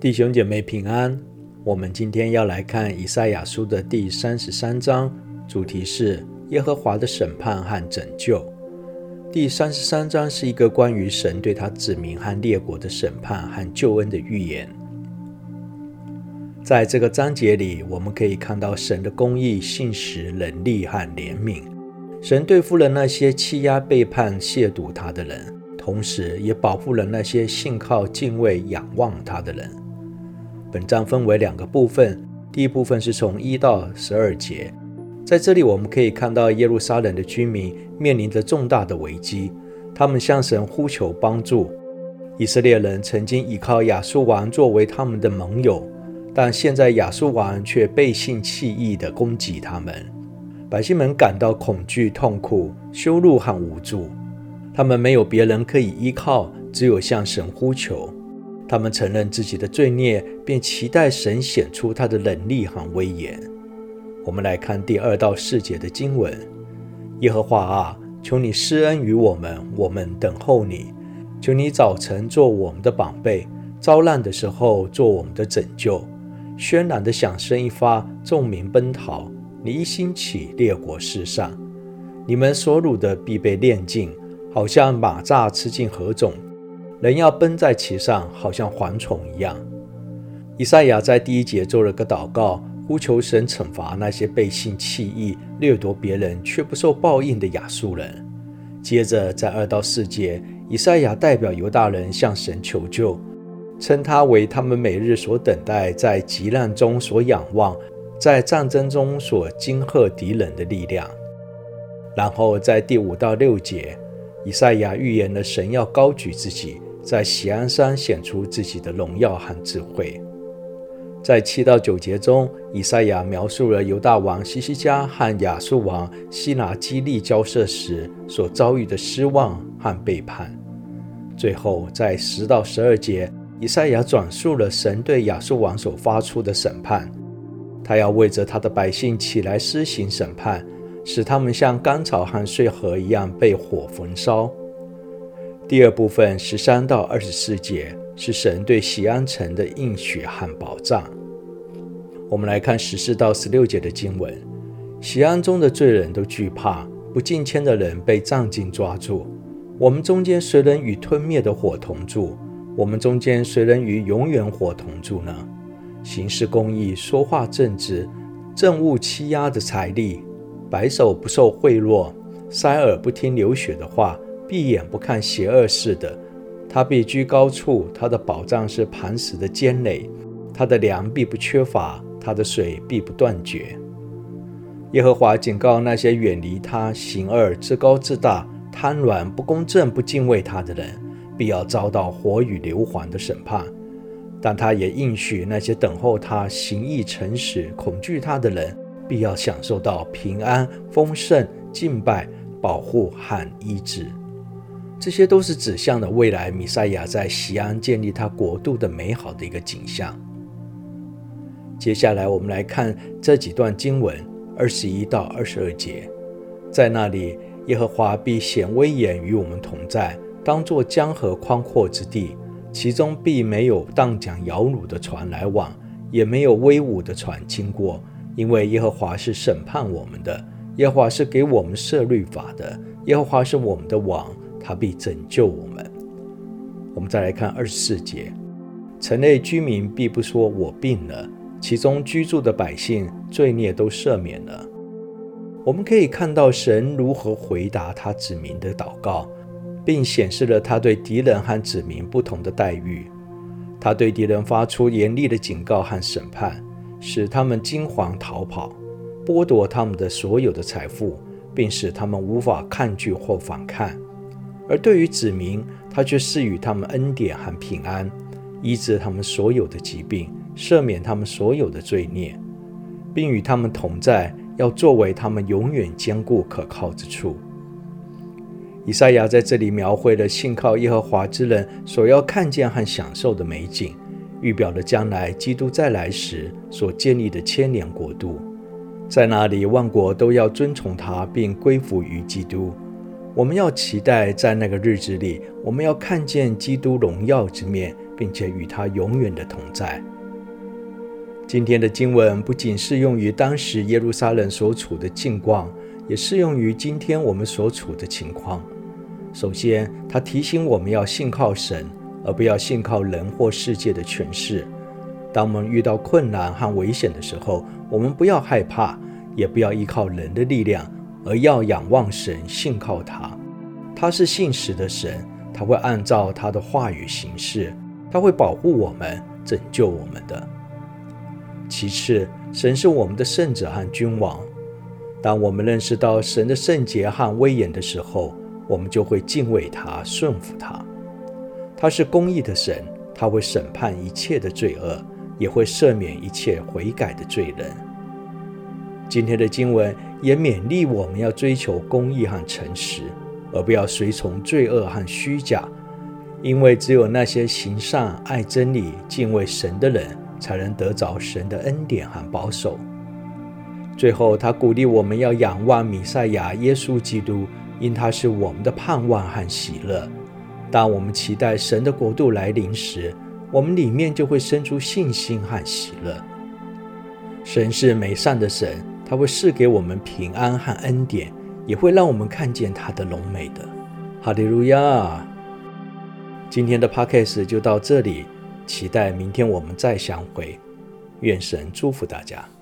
弟兄姐妹平安，我们今天要来看以赛亚书的第33章，主题是耶和华的审判和拯救。第33章是一个关于神对他子民和列国的审判和救恩的预言。在这个章节里，我们可以看到神的公义、信实、能力和怜悯。神对付了那些欺压、背叛、亵渎他的人，同时也保护了那些信靠、敬畏、仰望他的人。本章分为两个部分，第一部分是从1到12节。在这里我们可以看到耶路撒冷的居民面临着重大的危机，他们向神呼求帮助。以色列人曾经依靠亚述王作为他们的盟友，但现在亚述王却背信弃义地攻击他们。百姓们感到恐惧、痛苦、羞辱和无助，他们没有别人可以依靠，只有向神呼求。他们承认自己的罪孽，便期待神显出他的能力和威严。我们来看第2到4节的经文。耶和华啊，求你施恩于我们，我们等候你。求你早晨做我们的膀臂，遭难的时候做我们的拯救。喧嚷的响声一发，众民奔逃。你一兴起，列国四散。你们所掳的必被炼尽，好像马蚱吃尽禾种。人要奔在其上，好像蝗虫一样。以赛亚在第1节做了个祷告，呼求神惩罚那些背信弃义、掠夺别人却不受报应的亚述人。接着在2到4节，以赛亚代表犹大人向神求救，称他为他们每日所等待，在急难中所仰望，在战争中所惊吓敌人的力量。然后在第5到6节，以赛亚预言了神要高举自己，在锡安山显出自己的荣耀和智慧。在7到9节中，以赛亚描述了犹大王西西家和亚述王西拿基立交涉时所遭遇的失望和背叛。最后在10到12节，以赛亚转述了神对亚述王所发出的审判，他要为着他的百姓起来施行审判，使他们像干草和穗禾一样被火焚烧。第2部分13到24节是神对锡安城的应许和保障。我们来看14到16节的经文。锡安中的罪人都惧怕，不敬虔的人被杖劲抓住。我们中间谁能与吞灭的火同住？我们中间谁能与永远火同住呢？行事公义，说话正直，憎恶欺压的财力，白手不受贿赂，塞耳不听流血的话，闭眼不看邪恶事的。他必居高处，他的保障是磐石的坚垒，他的粮必不缺乏，他的水必不断绝。耶和华警告那些远离他、行恶、自高自大、贪婪、不公正、不敬畏他的人，必要遭到火与硫磺的审判。但他也应许那些等候他、行义诚实、恐惧他的人，必要享受到平安、丰盛、敬拜、保护和医治。这些都是指向了未来弥赛亚在锡安建立他国度的美好的一个景象。接下来我们来看这几段经文21到22节。在那里，耶和华必显威严与我们同在，当作江河宽阔之地，其中必没有荡桨摇橹的船来往，也没有威武的船经过，因为耶和华是审判我们的，耶和华是给我们设律法的，耶和华是我们的王，他必拯救我们。我们再来看24节。城内居民必不说我病了，其中居住的百姓罪孽都赦免了。我们可以看到神如何回答他子民的祷告，并显示了他对敌人和子民不同的待遇。他对敌人发出严厉的警告和审判，使他们惊惶逃跑，剥夺他们的所有的财富，并使他们无法抗拒或反抗。而对于子民，他却赐予他们恩典和平安，医治他们所有的疾病，赦免他们所有的罪孽，并与他们同在，要作为他们永远坚固可靠之处。以赛亚在这里描绘了信靠耶和华之人所要看见和享受的美景，预表了将来基督再来时所建立的千年国度。在那里，万国都要遵从他，并归服于基督。我们要期待在那个日子里，我们要看见基督荣耀之面， 并且与他永远的同在。今天的经文不仅适用于当时耶路撒冷所处的境况，也适用于今天我们所处的情况。首先，他提醒我们要信靠神，而不要信靠人或世界的权势。当我们遇到困难和危险的时候，我们不要害怕，也不要依靠人的力量，而要仰望神，信靠他。他是信实的神，他会按照他的话语行事，他会保护我们，拯救我们的。其次，神是我们的圣者和君王。当我们认识到神的圣洁和威严的时候，我们就会敬畏他，顺服他。他是公义的神，他会审判一切的罪恶，也会赦免一切悔改的罪人。今天的经文也勉励我们要追求公义和诚实，而不要随从罪恶和虚假，因为只有那些行善、爱真理、敬畏神的人，才能得着神的恩典和保守。最后，他鼓励我们要仰望弥赛亚耶稣基督，因他是我们的盼望和喜乐。当我们期待神的国度来临时，我们里面就会生出信心和喜乐。神是美善的神，他会赐给我们平安和恩典，也会让我们看见他的荣美的。哈利路亚！今天的 Podcast 就到这里，期待明天我们再相会。愿神祝福大家。